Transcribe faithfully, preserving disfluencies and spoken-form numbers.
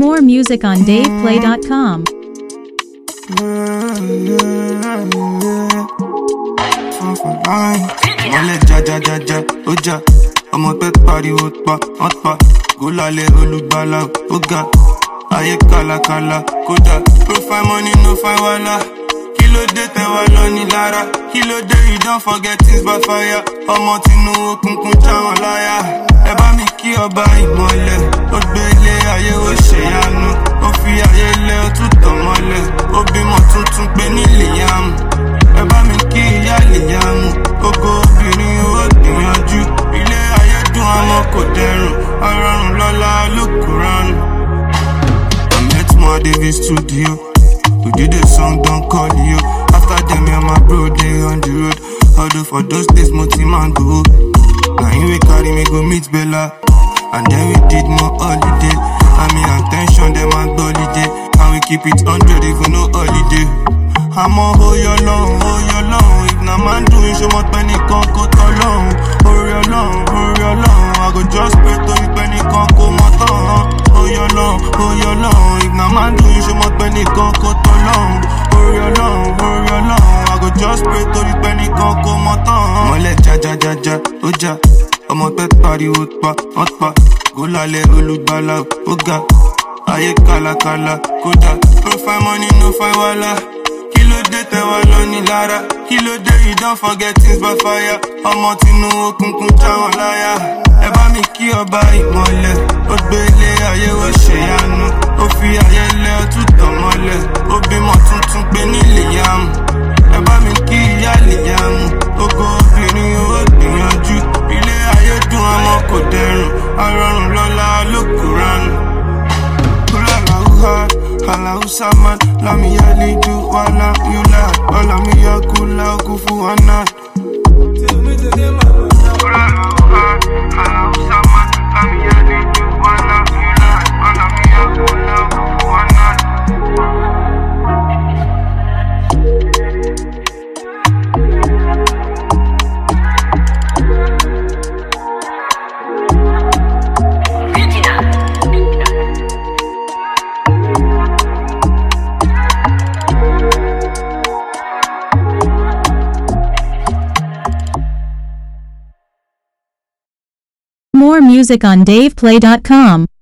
More music on dave play dot com. Wale ja ja ja ja oja ọmọ pẹ́ pariwo pa wọ́n pa gólálẹ̀ olùgbàlà ọ̀gá ayé kàlàkàlà kódà profile money no fine wàhálà kí ló dé tẹ́wà lọ ní lára kí ló dé you don't forget things by fire ọmọ tinú òkùnkùn jáwọn láyà ẹ bá mi kí ọba ìmọ̀lẹ̀ ó gbé ilé ayé ó ṣèyanu ó fi ayé lẹ̀ ó tún tàn mọ́lẹ̀ ó bímọ tuntun pé ní Liam ẹ bá mi kí ìyá Liam gbogbo obìnrin ó gbìyànjú ilé ayé dùn àmọ́ kò dẹrùn ọrọ̀rùn lọ́la lókùránù. I met my David studio we did a song don't call you after them and my bro they on the road although for those days multi man go now him we carry me go meet Bella and then we did more holiday I mean attention them and holiday and we keep it hundred even no holiday I'm on hold your long, hold your long if na man doing so much penny can't go too long hold your long, hold your long I go just pray to you penny can't go more hold your long, hold your long if na man doing so much penny can't go too long hold your long, hold your long I go just pray to you penny can't go more mole ja ja ja ja oja ọmọ pẹ́ pariwo pa wọ́n pa gólálẹ̀ olùgbàlà ọ̀gá ayé kàlàkàlà kódà profile money no fine wàhálà kí ló dé tẹ́wà lọ ní lára kí ló dé you don't forget things by fire ọmọ tinú òkùnkùn jáwọn láyà ẹ bá mi kí ọba ìmọ̀lẹ̀ ó gbé ilé ayé ó ṣèyanu ó fi ayé lẹ̀ ó tún tàn mọ́lẹ̀ ó bímọ tuntun pé ní Liam ẹ bá mi kí ìyá Liam gbogbo obìnrin ó gbìyànjú ilé ayé dùn àmọ́ kò dẹrùn ọrọ̀rùn lọ́la lókùránù. Kúlàlàúhà Allahu Samad Lam yalid wa lam yulad wa lam yakul lahu kufuwan ahad. Kúlàlàúhà Allahu Samad Lam yalid wa lam yulad wa lam yakul lahu kufuwan ahad. More music on dave play dot com.